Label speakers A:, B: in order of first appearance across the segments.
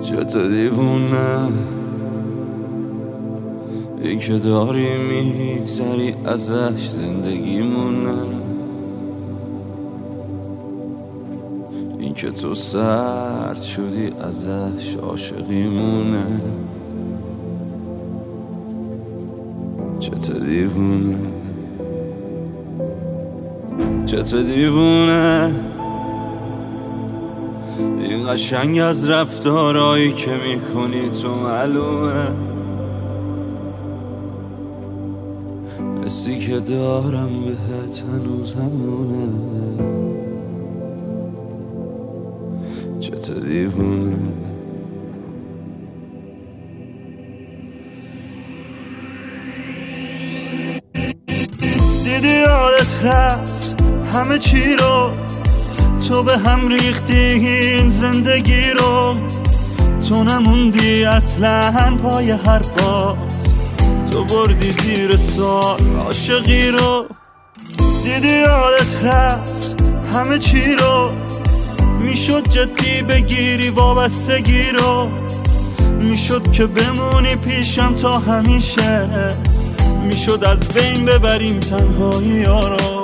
A: چته دیوونه این که داری میگذری ازش زندگیمونه، این که تو سرد شدی ازش عاشقیمونه. چته دیوونه چته دیوونه این قشنگ از رفتارهایی که میکنی تو معلومه، حسی که دارم بهت هنوز همونه. چته دیوونه دیدی یادت رفت همه چی رو، تو به هم ریختی این زندگی رو، تو نموندی اصلا پای حرفات، تو بردی زیر سوال عاشقی رو. دیدی یادت رفت همه چی رو، میشد جدی بگیری وابستگی رو، میشد که بمونی پیشم تا همیشه، میشد از بین ببریم تنهایی ها رو.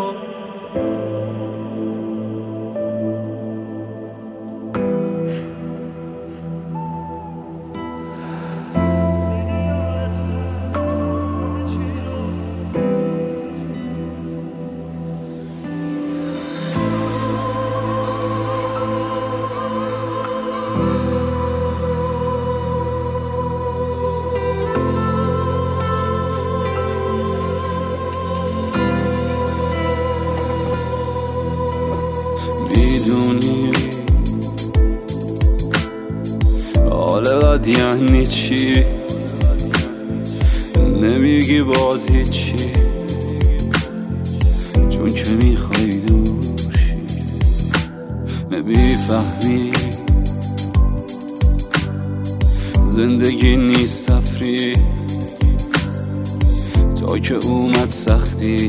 A: میدونی حال بد یعنی چی، نمیگی بازی چی، چون که میخوای دوشی، نمیفهمی زندگی نیست تفریح، تا که اومد سختی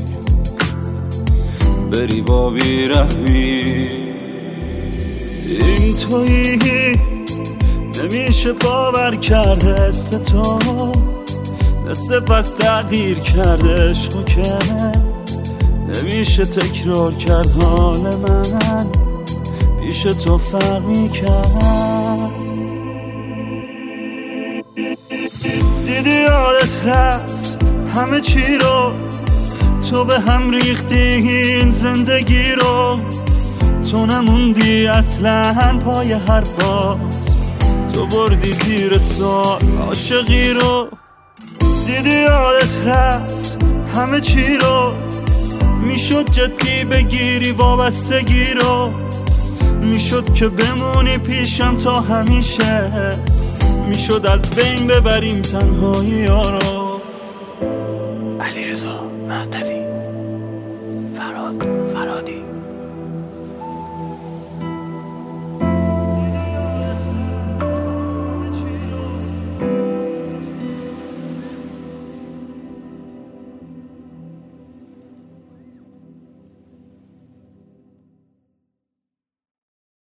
A: بری با بیرحمی. این تویی نمیشه باور کرده، حس تو مثل پس تغییر کرده، عشقو که نمیشه تکرار کرد، حال من پیش تو فرق میکرد. دیدی یادت رفت همه چی رو، تو به هم ریختی این زندگی رو، تو نموندی اصلا پای حرفات، تو بردی زیر سوال عاشقی رو. دیدی یادت رفت همه چی رو، میشد جدی بگیری وابستگی رو، میشد که بمونی پیشم تا همیشه، میشد از بین ببریم تنهایی ها رو.
B: علیرضا مهدوی، فرادی